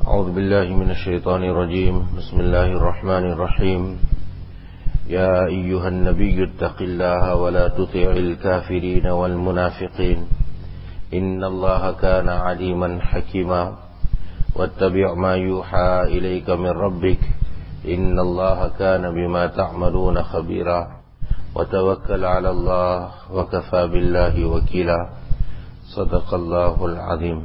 أعوذ بالله من الشيطان الرجيم. بسم الله الرحمن الرحيم. يا أيها النبي اتق الله ولا تطع الكافرين والمنافقين إن الله كان عليما حكيما واتبع ما يوحى إليك من ربك إن الله كان بما تعملون خبيرا وتوكل على الله وكفى بالله وكيلا صدق الله العظيم.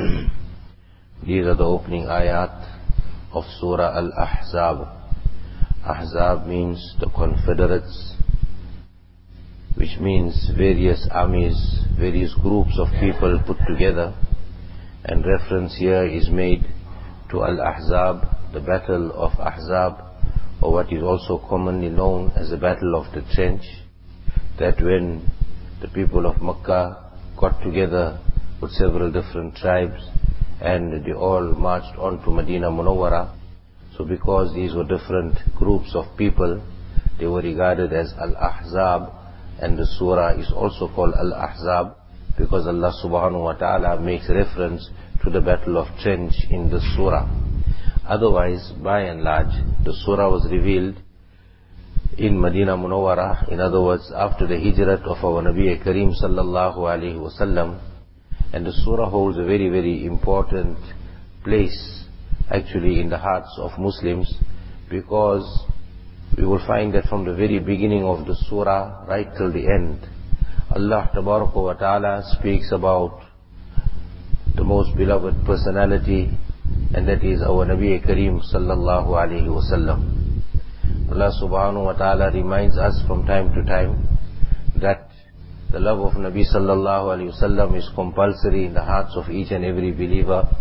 These are the opening ayat of Surah Al-Ahzab. Ahzab means the confederates, which means various armies, various groups of people put together. And reference here is made to Al-Ahzab, the battle of Ahzab, or what is also commonly known as the battle of the trench. That when the people of Makkah got together with several different tribes, and they all marched on to Medina Munawwara. So because these were different groups of people, they were regarded as Al-Ahzab, and the surah is also called Al-Ahzab because Allah subhanahu wa ta'ala makes reference to the battle of Trench in the surah. Otherwise, by and large, the surah was revealed in Medina Munawwara, in other words, after the hijrat of our Nabi Kareem sallallahu alayhi wasallam. And the surah holds a very, very important place actually in the hearts of Muslims, because we will find that from the very beginning of the surah right till the end, Allah Tabaraka wa Ta'ala speaks about the most beloved personality, and that is our Nabi Kareem sallallahu alayhi wasallam. Allah subhanahu wa ta'ala reminds us from time to time that the love of Nabi sallallahu alayhi wasallam is compulsory in the hearts of each and every believer,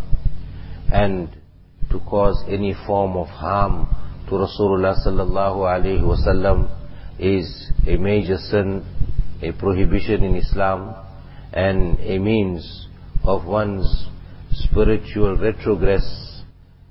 and to cause any form of harm to Rasulullah sallallahu alayhi wasallam is a major sin, a prohibition in Islam, and a means of one's spiritual retrogress.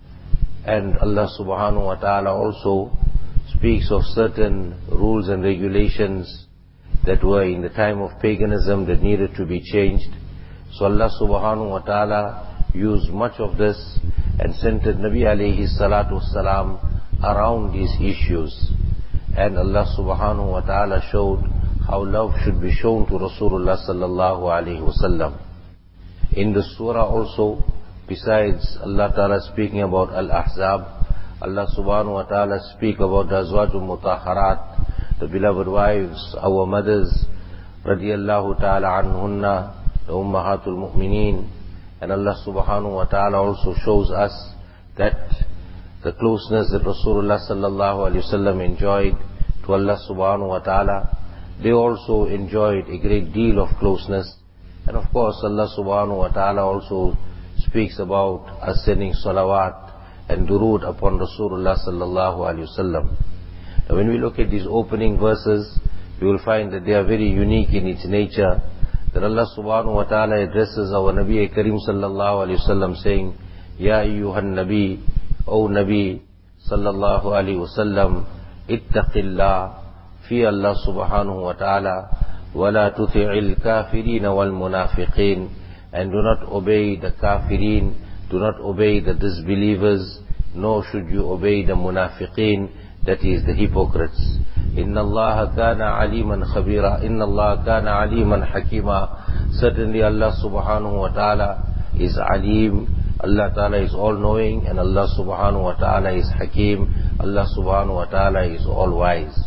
And Allah subhanahu wa ta'ala also speaks of certain rules and regulations that were in the time of paganism that needed to be changed. So Allah subhanahu wa ta'ala used much of this and centered Nabi alayhi salatu wasalam around these issues. And Allah subhanahu wa ta'ala showed how love should be shown to Rasulullah sallallahu alayhi wasallam. In the surah also, besides Allah ta'ala speaking about Al-Ahzab, Allah subhanahu wa ta'ala speak about the Azwajul Mutahharat, the beloved wives, our mothers, radiyallahu ta'ala anhunna, the Ummahatul Mu'mineen. And Allah subhanahu wa ta'ala also shows us that the closeness that Rasulullah sallallahu alayhi wasallam enjoyed to Allah subhanahu wa ta'ala, they also enjoyed a great deal of closeness. And of course Allah subhanahu wa ta'ala also speaks about us sending salawat and durood upon Rasulullah sallallahu alayhi wasallam. When we look at these opening verses, we will find that they are very unique in its nature. That Allah subhanahu wa ta'ala addresses our Nabi Kareem sallallahu alayhi wasallam saying, Ya ayyuhan Nabi, O Nabi sallallahu alayhi wasallam, ittaqillah, fear Allah subhanahu wa ta'ala, wa la tuti'il kafirin wal munafiqin, and do not obey the kafirin, do not obey the disbelievers, nor should you obey the munafiqin, that is the hypocrites. Inna Allah kana aliman khabira, Inna Allah kana aliman hakima. Certainly Allah subhanahu wa ta'ala is alim, Allah ta'ala is all knowing, and Allah subhanahu wa ta'ala is hakim, Allah subhanahu wa ta'ala is all wise.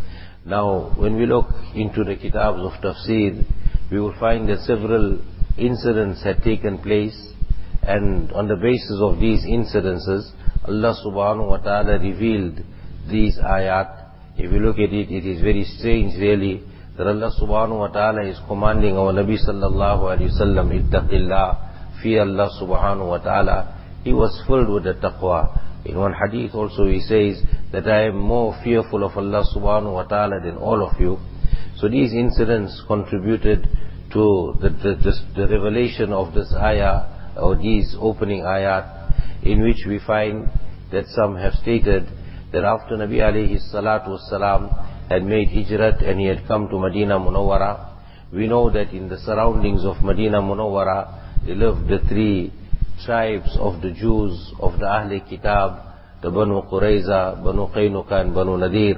Now when we look into the kitabs of tafsir, we will find that several incidents had taken place, and on the basis of these incidences, Allah subhanahu wa ta'ala revealed these ayat. If you look at it, it is very strange really that Allah subhanahu wa ta'ala is commanding our Nabi sallallahu alayhi wasallam, ittaqillah, fear Allah subhanahu wa ta'ala. He was filled with the taqwa. In one hadith also he says that I am more fearful of Allah subhanahu wa ta'ala than all of you. So these incidents contributed to the revelation of this ayah, or these opening ayat, in which we find that some have stated that after Nabi alayhi salatu wasalam had made hijrat and he had come to Medina Munawwara, we know that in the surroundings of Medina Munawwara there lived the three tribes of the Jews, of the Ahl Kitab, the Banu Qurayza, Banu Qaynuqa and Banu Nadir.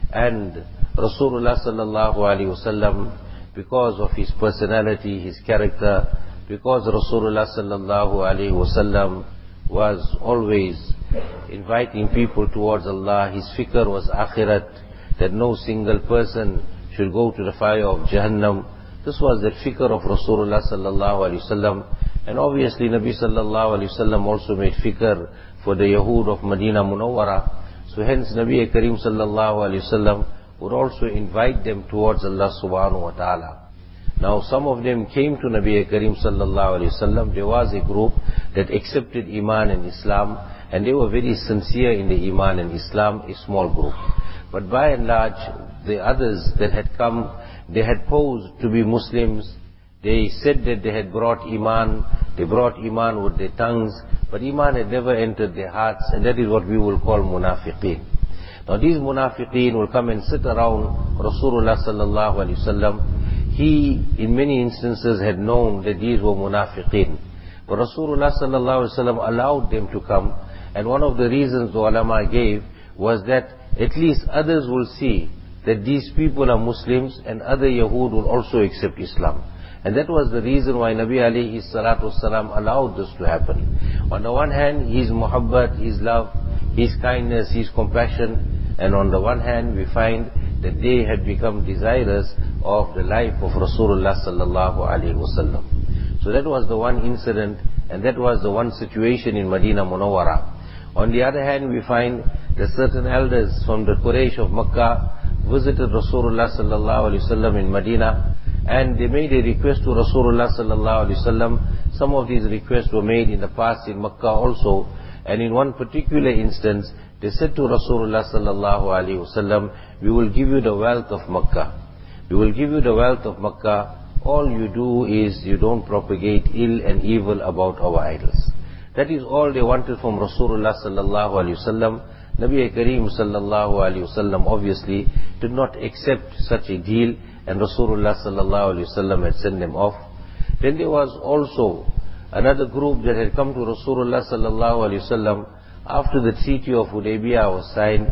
And Rasulullah sallallahu alaihi wasallam, because of his personality, his character, because Rasulullah sallallahu alaihi wasallam was always inviting people towards Allah, his fikr was akhirat, that no single person should go to the fire of Jahannam. This was the fikr of Rasulullah sallallahu alaihi wasallam. And obviously Nabi sallallahu alaihi wasallam also made fikr for the Yahud of Medina Munawwara. So hence Nabi Karim sallallahu alaihi wasallam would also invite them towards Allah subhanahu wa ta'ala. Now some of them came to Nabi Karim sallallahu alaihi wasallam. There was a group that accepted Iman and Islam, and they were very sincere in the Iman and Islam, a small group. But by and large, the others that had come, they had posed to be Muslims. They said that they had brought Iman, they brought Iman with their tongues, but Iman had never entered their hearts, and that is what we will call munafiqeen. Now these munafiqeen will come and sit around Rasulullah sallallahu alaihi wasallam. He, in many instances, had known that these were munafiqeen. But Rasulullah sallallahu alaihi wasallam allowed them to come, and one of the reasons the ulama gave was that at least others will see that these people are Muslims, and other Yahud will also accept Islam. And that was the reason why Nabi alayhi salatu wasalam allowed this to happen. On the one hand, his muhabbat, his love, his kindness, his compassion, and on the one hand we find that they had become desirous of the life of Rasulullah sallallahu alaihi wasallam. So that was the one incident, and that was the one situation in Medina Munawwara. On the other hand, we find that certain elders from the Quraysh of Makkah visited Rasulullah sallallahu alaihi wasallam in Medina, and they made a request to Rasulullah sallallahu alaihi wasallam. Some of these requests were made in the past in Makkah also, and in one particular instance, they said to Rasulullah sallallahu alaihi wasallam, "We will give you the wealth of Makkah. We will give you the wealth of Makkah. All you do is you don't propagate ill and evil about our idols." That is all they wanted from Rasulullah sallallahu alaihi wasallam. Nabi Kareem sallallahu alaihi wasallam obviously did not accept such a deal, and Rasulullah sallallahu alaihi wasallam had sent them off. Then there was also another group that had come to Rasulullah sallallahu alaihi wasallam after the treaty of Hudaybiyah was signed,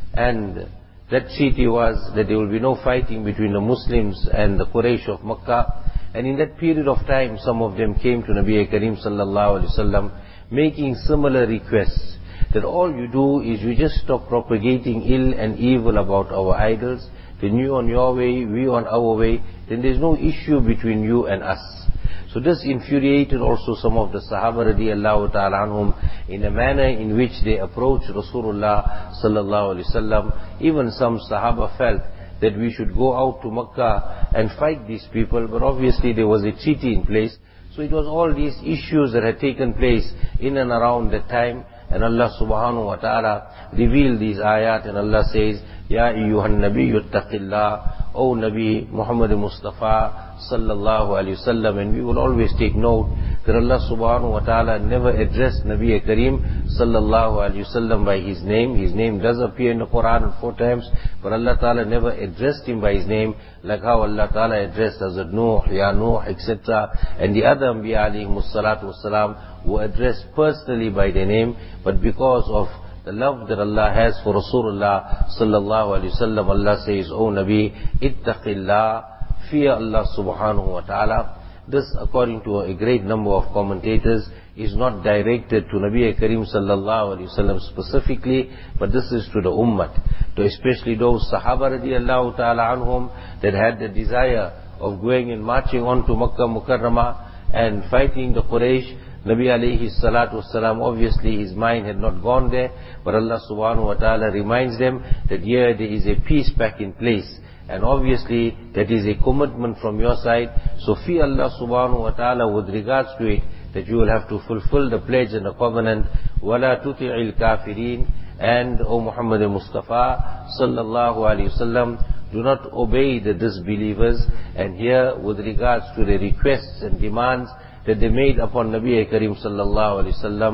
and that treaty was that there will be no fighting between the Muslims and the Quraysh of Makkah. And in that period of time, some of them came to Nabi Kareem sallallahu alaihi wasallam making similar requests, that all you do is you just stop propagating ill and evil about our idols. Then you on your way, we on our way, then there's no issue between you and us. So this infuriated also some of the Sahaba radiallahu ta'ala anhum in a manner in which they approached Rasulullah sallallahu alaihi wasallam. Even some Sahaba felt that we should go out to Makkah and fight these people, but obviously there was a treaty in place. So it was all these issues that had taken place in and around that time, and Allah subhanahu wa ta'ala revealed these ayat, and Allah says, "Ya ayyuhan nabiyyu ittaqillah," O Nabi Muhammad Mustafa sallallahu alaihi wasallam. And we will always take note that Allah subhanahu wa ta'ala never addressed Nabi Kareem sallallahu alaihi wasallam by his name. His name does appear in the Quran 4 times, but Allah ta'ala never addressed him by his name, like how Allah ta'ala addressed Hazrat Nuh, Ya Nuh, etc. And the other Anbiya alayhimus salatu wassalam were addressed personally by their name, but because of the love that Allah has for Rasulullah sallallahu alaihi wasallam, Allah says, "O Nabi, ittaqillah," fear Allah subhanahu wa ta'ala. This, according to a great number of commentators, is not directed to Nabi Kareem sallallahu alaihi wasallam specifically, but this is to the ummah, to especially those Sahaba radiallahu ta'ala anhum that had the desire of going and marching on to Makkah Mukarramah and fighting the Quraysh. Nabi alayhi salatu wasalam, obviously his mind had not gone there, but Allah subhanahu wa ta'ala reminds them that here there is a peace pact in place, and obviously that is a commitment from your side. So fear Allah subhanahu wa ta'ala with regards to it, that you will have to fulfill the pledge and the covenant. وَلَا تُطِعِ الْكَافِرِينَ. And O Muhammad Mustafa sallallahu alayhi wasallam, do not obey the disbelievers. And here with regards to the requests and demands that they made upon Nabi Kareem sallallahu alaihi wasallam,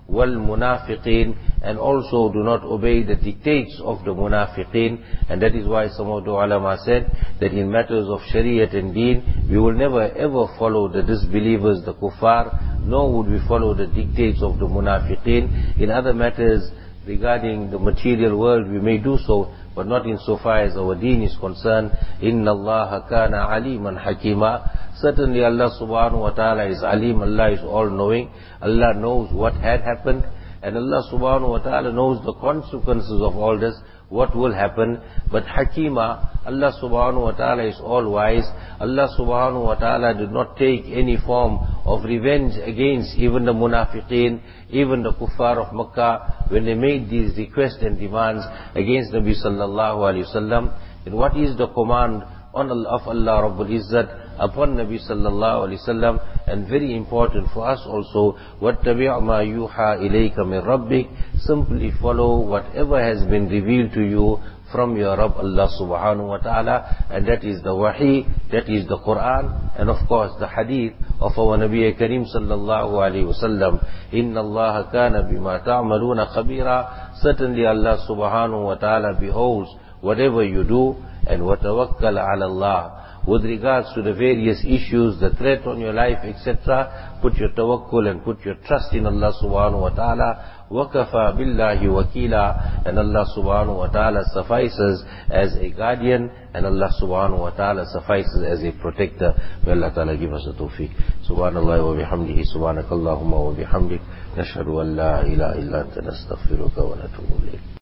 وَالْمُنَافِقِينَ, and also do not obey the dictates of the munafiqeen. And that is why some of the ulama said that in matters of shariat and deen, we will never ever follow the disbelievers, the kuffar, nor would we follow the dictates of the munafiqeen. In other matters regarding the material world, we may do so, but not insofar as our deen is concerned. Inna Allah kana aliman hakima. Certainly Allah subhanahu wa ta'ala is alim, Allah is all-knowing. Allah knows what had happened, and Allah subhanahu wa ta'ala knows the consequences of all this, what will happen. But Hakima, Allah subhanahu wa ta'ala is all-wise. Allah subhanahu wa ta'ala did not take any form of revenge against even the munafiqeen, even the kuffar of Makkah, when they made these requests and demands against Nabi sallallahu alayhi wasallam. And what is the command of Allah Rabbul Izzat upon Nabi sallallahu alayhi wasallam? And very important for us also, وَاتَّبِعْ مَا يُوحَى إِلَيْكَ مِنْ رَبِّكَ, simply follow whatever has been revealed to you from your Rabb Allah subhanahu wa ta'ala, and that is the wahi, that is the Quran, and of course the hadith of our Nabi Kareem sallallahu alayhi wasallam. Inna Allah kana bima ta'maluna khabira. Certainly Allah subhanahu wa ta'ala beholds whatever you do. And وَتَوَكَّلْ عَلَى اللَّهِ, with regards to the various issues, the threat on your life, etc., put your tawakkul and put your trust in Allah subhanahu wa ta'ala. وَكَفَى بِاللَّهِ وَكِيلًا, and Allah subhanahu wa ta'ala suffices as a guardian, and Allah subhanahu wa ta'ala suffices as a protector. May Allah ta'ala give us the tawfiq. Subhanallah wa bihamdihi, subhanakallahumma wa bihamdik, nashhadu an la ilaha illa anta nastaghfiruka wa natubu ilayk.